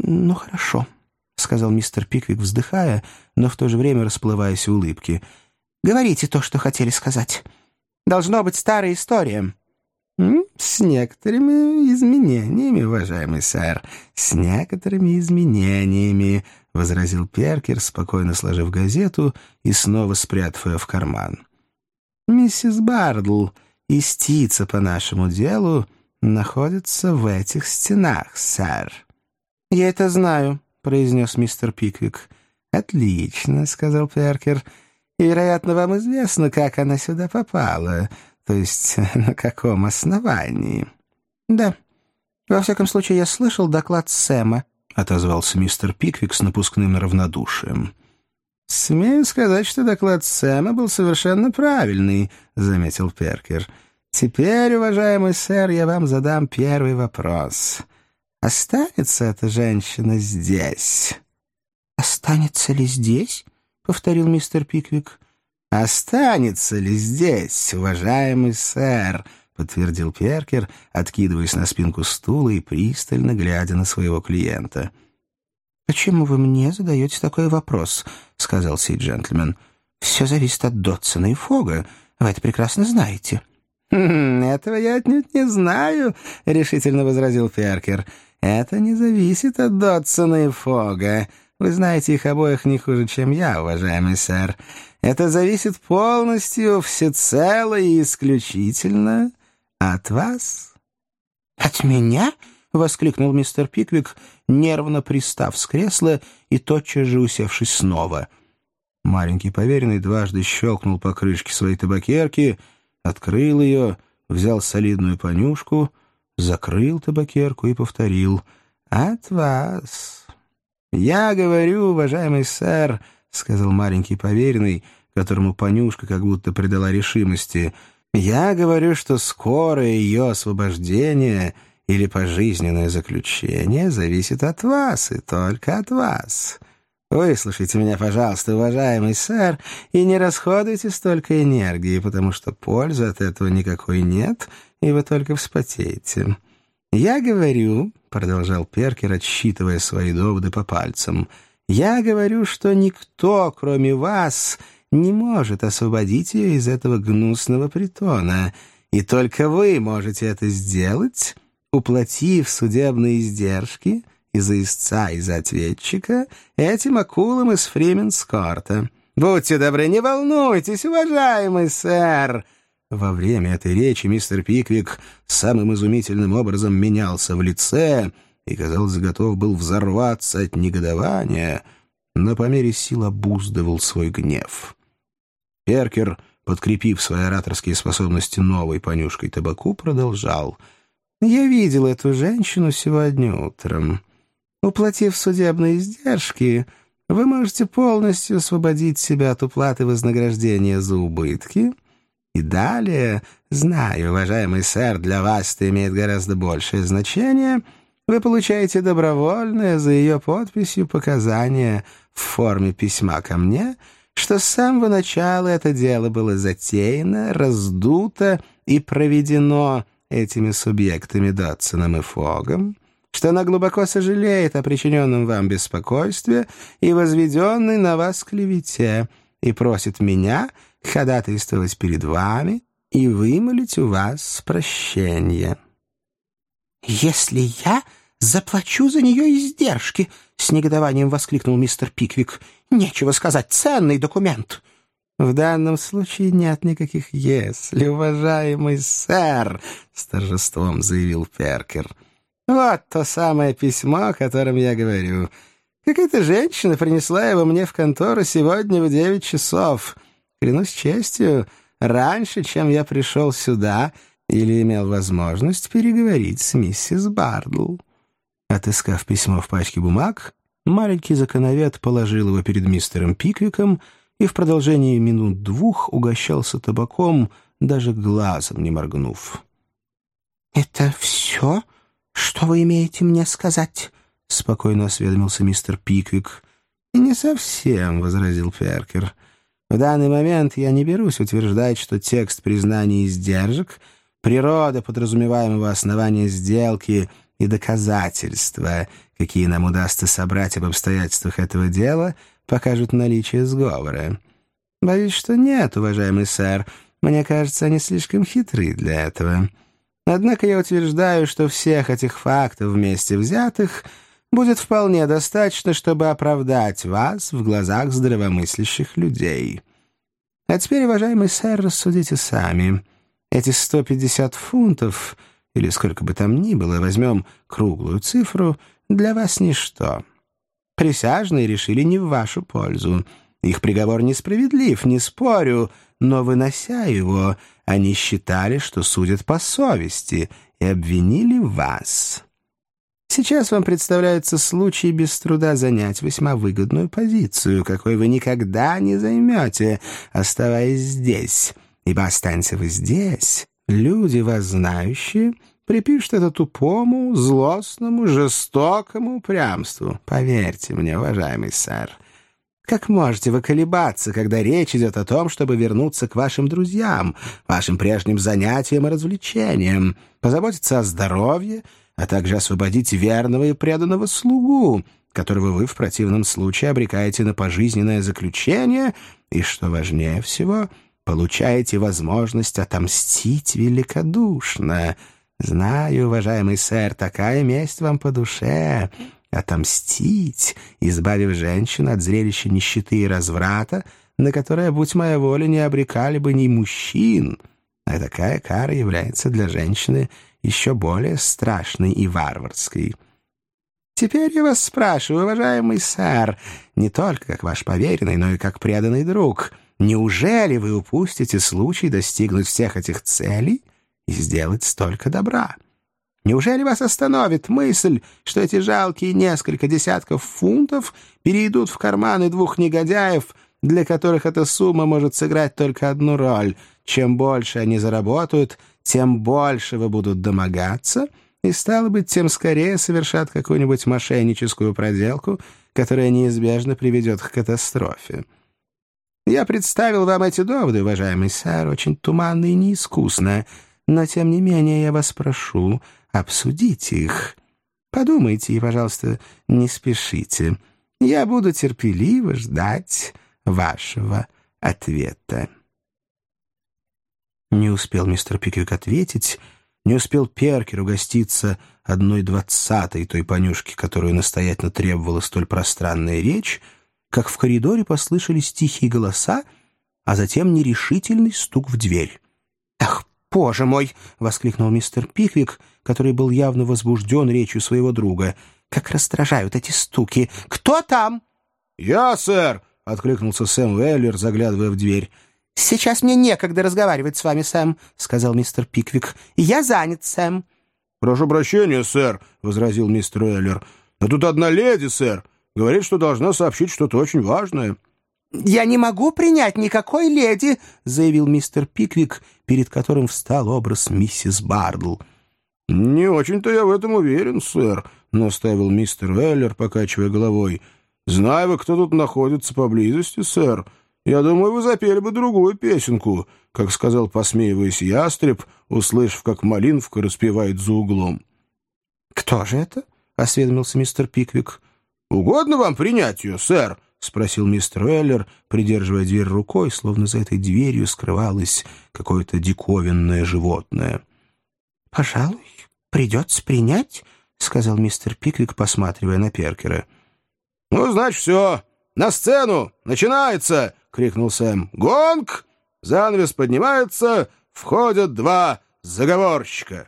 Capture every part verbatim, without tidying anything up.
«Ну, хорошо», — сказал мистер Пиквик, вздыхая, но в то же время расплываясь в улыбке. «Говорите то, что хотели сказать. Должно быть старая история». «С некоторыми изменениями, уважаемый сэр, с некоторыми изменениями», — возразил Перкер, спокойно сложив газету и снова спрятав ее в карман. «Миссис Бардл, истица по нашему делу, находится в этих стенах, сэр». «Я это знаю», — произнес мистер Пиквик. «Отлично», — сказал Перкер. «И, вероятно, вам известно, как она сюда попала». То есть на каком основании? Да. Во всяком случае, я слышал доклад Сэма, отозвался мистер Пиквик с напускным равнодушием. Смею сказать, что доклад Сэма был совершенно правильный, заметил Перкер. Теперь, уважаемый сэр, я вам задам первый вопрос. Останется эта женщина здесь? Останется ли здесь? Повторил мистер Пиквик. «Останется ли здесь, уважаемый сэр?» — подтвердил Перкер, откидываясь на спинку стула и пристально глядя на своего клиента. «Почему вы мне задаете такой вопрос?» — сказал сей джентльмен. «Все зависит от Дотсона и Фога. Вы это прекрасно знаете». «Хм, «Этого я отнюдь не знаю», — решительно возразил Перкер. «Это не зависит от Дотсона и Фога. Вы знаете их обоих не хуже, чем я, уважаемый сэр. Это зависит полностью, всецело и исключительно от вас». «От меня?» — воскликнул мистер Пиквик, нервно пристав с кресла и тотчас же усевшись снова. Маленький поверенный дважды щелкнул по крышке своей табакерки, открыл ее, взял солидную понюшку, закрыл табакерку и повторил: «От вас». «Я говорю, уважаемый сэр», — сказал маленький поверенный, которому понюшка как будто придала решимости, «я говорю, что скорое ее освобождение или пожизненное заключение зависит от вас и только от вас. Выслушайте меня, пожалуйста, уважаемый сэр, и не расходуйте столько энергии, потому что пользы от этого никакой нет, и вы только вспотеете. Я говорю, — продолжал Перкер, отсчитывая свои доводы по пальцам, — я говорю, что никто, кроме вас, не может освободить ее из этого гнусного притона, и только вы можете это сделать, уплатив судебные издержки и за истца, и за ответчика этим акулам из Фрименскорта. Будьте добры, не волнуйтесь, уважаемый сэр!» Во время этой речи мистер Пиквик самым изумительным образом менялся в лице и, казалось, готов был взорваться от негодования, но по мере сил обуздывал свой гнев. Перкер, подкрепив свои ораторские способности новой понюшкой табаку, продолжал: «Я видел эту женщину сегодня утром. Уплатив судебные издержки, вы можете полностью освободить себя от уплаты вознаграждения за убытки». И далее, знаю, уважаемый сэр, для вас это имеет гораздо большее значение, вы получаете добровольное за ее подписью показание в форме письма ко мне, что с самого начала это дело было затеяно, раздуто и проведено этими субъектами Дотсоном и Фогом, что она глубоко сожалеет о причиненном вам беспокойстве и возведенной на вас клевете, и просит меня ходатайствовать перед вами и вымолить у вас прощение». «Если я заплачу за нее издержки!» — с негодованием воскликнул мистер Пиквик. «Нечего сказать, ценный документ!» «В данном случае нет никаких «если», уважаемый сэр!» — с торжеством заявил Перкер. «Вот то самое письмо, о котором я говорю. Какая-то женщина принесла его мне в контору сегодня в девять часов. Клянусь честью, раньше, чем я пришел сюда или имел возможность переговорить с миссис Бардл». Отыскав письмо в пачке бумаг, маленький законовед положил его перед мистером Пиквиком и в продолжении минут двух угощался табаком, даже глазом не моргнув. «Это все, что вы имеете мне сказать?» — спокойно осведомился мистер Пиквик. «Не совсем», — возразил Перкер. «В данный момент я не берусь утверждать, что текст признания издержек, природа подразумеваемого основания сделки и доказательства, какие нам удастся собрать об обстоятельствах этого дела, покажут наличие сговора. Боюсь, что нет, уважаемый сэр. Мне кажется, они слишком хитры для этого. Однако я утверждаю, что всех этих фактов вместе взятых будет вполне достаточно, чтобы оправдать вас в глазах здравомыслящих людей. А теперь, уважаемый сэр, рассудите сами. Эти сто пятьдесят фунтов, или сколько бы там ни было, возьмем круглую цифру, для вас ничто. Присяжные решили не в вашу пользу. Их приговор несправедлив, не спорю, но, вынося его, они считали, что судят по совести, и обвинили вас. Сейчас вам представляется случай без труда занять весьма выгодную позицию, какой вы никогда не займете, оставаясь здесь. Ибо останься вы здесь, люди, вас знающие, припишут это тупому, злостному, жестокому упрямству. Поверьте мне, уважаемый сэр. Как можете вы колебаться, когда речь идет о том, чтобы вернуться к вашим друзьям, вашим прежним занятиям и развлечениям, позаботиться о здоровье, а также освободить верного и преданного слугу, которого вы в противном случае обрекаете на пожизненное заключение и, что важнее всего, получаете возможность отомстить великодушно. Знаю, уважаемый сэр, такая месть вам по душе. Отомстить, избавив женщину от зрелища нищеты и разврата, на которое, будь моя воля, не обрекали бы ни мужчин. А такая кара является для женщины еще более страшной и варварской. Теперь я вас спрашиваю, уважаемый сэр, не только как ваш поверенный, но и как преданный друг, неужели вы упустите случай достигнуть всех этих целей и сделать столько добра? Неужели вас остановит мысль, что эти жалкие несколько десятков фунтов перейдут в карманы двух негодяев, для которых эта сумма может сыграть только одну роль? Чем больше они заработают, тем большего будут домогаться, и, стало быть, тем скорее совершат какую-нибудь мошенническую проделку, которая неизбежно приведет к катастрофе. Я представил вам эти доводы, уважаемый сэр, очень туманно и неискусно, но, тем не менее, я вас прошу обсудить их. Подумайте и, пожалуйста, не спешите. Я буду терпеливо ждать вашего ответа. Не успел мистер Пиквик ответить, не успел Перкер угоститься одной двадцатой той понюшки, которую настоятельно требовала столь пространная речь, как в коридоре послышались тихие голоса, а затем нерешительный стук в дверь. «Ах, боже мой!» — воскликнул мистер Пиквик, который был явно возбужден речью своего друга. «Как раздражают эти стуки! Кто там?» «Я, сэр!» — откликнулся Сэм Уэллер, заглядывая в дверь. «Сейчас мне некогда разговаривать с вами, Сэм», — сказал мистер Пиквик. «Я занят, Сэм». «Прошу прощения, сэр», — возразил мистер Уэллер. «Но тут одна леди, сэр. Говорит, что должна сообщить что-то очень важное». «Я не могу принять никакой леди», — заявил мистер Пиквик, перед которым встал образ миссис Бардл. «Не очень-то я в этом уверен, сэр», — наставил мистер Уэллер, покачивая головой. «Знаю вы, кто тут находится поблизости, сэр. Я думаю, вы запели бы другую песенку, как сказал, посмеиваясь, ястреб, услышав, как малинка распевает за углом». «Кто же это?» — осведомился мистер Пиквик. «Угодно вам принять ее, сэр?» — спросил мистер Уэллер, придерживая дверь рукой, словно за этой дверью скрывалось какое-то диковинное животное. «Пожалуй, придется принять», — сказал мистер Пиквик, посматривая на Перкера. «Ну, значит, все. На сцену! Начинается!» — крикнул Сэм. «Гонг! Занавес поднимается, входят два заговорщика».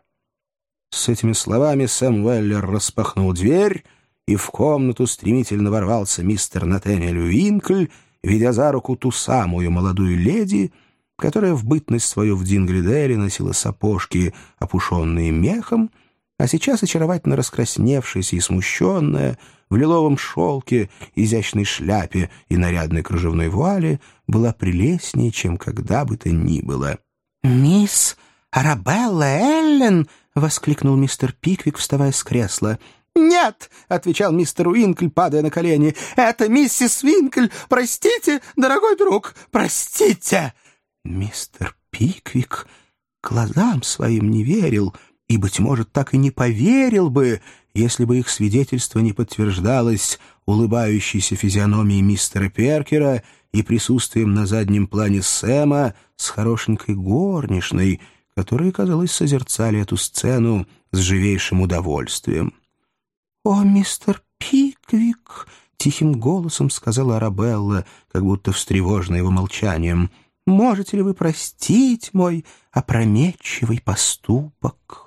С этими словами Сэм Уэллер распахнул дверь, и в комнату стремительно ворвался мистер Натаниэль Уинкль, ведя за руку ту самую молодую леди, которая в бытность свою в Динглиделе носила сапожки, опушенные мехом, а сейчас очаровательно раскрасневшаяся и смущенная, в лиловом шелке, изящной шляпе и нарядной кружевной вуале, была прелестнее, чем когда бы то ни было. «Мисс Арабелла Эллен!» — воскликнул мистер Пиквик, вставая с кресла. «Нет!» — отвечал мистер Уинкль, падая на колени. «Это миссис Уинкль! Простите, дорогой друг, простите!» Мистер Пиквик глазам своим не верил. и, быть может, так и не поверил бы, если бы их свидетельство не подтверждалось улыбающейся физиономией мистера Перкера и присутствием на заднем плане Сэма с хорошенькой горничной, которые, казалось, созерцали эту сцену с живейшим удовольствием. «О, мистер Пиквик!» — тихим голосом сказала Арабелла, как будто встревоженная его молчанием. «Можете ли вы простить мой опрометчивый поступок?»